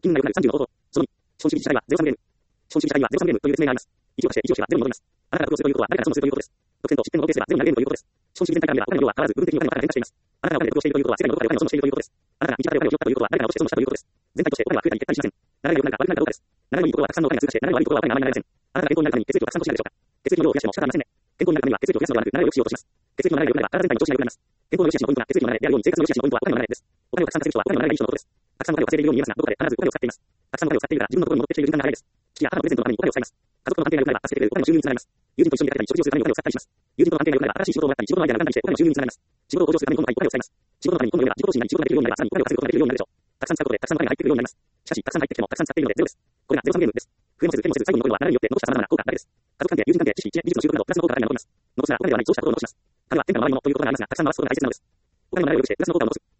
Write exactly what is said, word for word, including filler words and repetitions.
金が良くなるさんじゅうの方法。そのに、資本主義自体はゼロサムゲーム。資本主義自体はゼロサムゲームという説明があります。一応として、一応してはゼロに戻ります。あなたが得をするということは、誰かが損をするということです。得点と失点の合計数はゼロになるゲームということです。資本主義全体から見れば、お金の量は変わらず、部分的にお金の価値が変化しています。あなたがお金で得をしているということは、世界のどこかでお金を損しているということです。あなたが一番でお金を拾ったということは、誰かが落として損をしたということです。全体としてお金は増えたり減ったりしません。流れが良くなるか悪くなるかどうかです。流れのいいところはたくさんのお金が通過して、流れの悪いところはお金があまり流れません。あなたが健康になるために血液をたくさんとしないでしょうか。血液の量を増やしても仕方ありませんね。健康になるためには血液を増やすのではなく、流れを良くしようとします。血液の流れが良くなれば、体全体の調子が良くなります。健康の良し悪しのポイントが血液の流れであるように、生活の良し悪しのポイントはお金の流れです。お金をたくさん稼ぐ人はお金の流れがいい人のことです。たくさんお金を稼いでいるように見えますが、どこかで必ずお金を使っています。たくさんお金を使っているから、自分のところに戻ってきている循環が早いです。父や母のプレゼントのためにお金を使います。家族との関係が良くなれば、助けてくれるお金の収入につながります。友人と一緒に出かけたり、食事をするためにお金を使ったりします。友人との関係が良くなれば、新しい仕事をもらったり、仕事のアイデアが浮かんだりして、お金の収入につながります。仕事を向上するために今度はお金を使います。仕事のために今度は自己投資になり、仕事ができるようになれば、さらにお金を稼ぐことができるようになるでしょう。たくさん使うことで、たくさんお金が入ってくるようになります。しかし、たくさん入ってきても、たくさん使っているのでゼロです。これがゼロサムゲームです。増えもせず減もせず、最後の残りは流れによって残した様々な効果だけです。家族関係、友人関係、知識、知恵、技術の習得など、プラスの効果が残ります。残すならお金ではない、そうしたことを残します。金は天下の周りのということがありますが、たくさん回すことが大切なのです。お金の流れを良くして、プラスの効果を残す。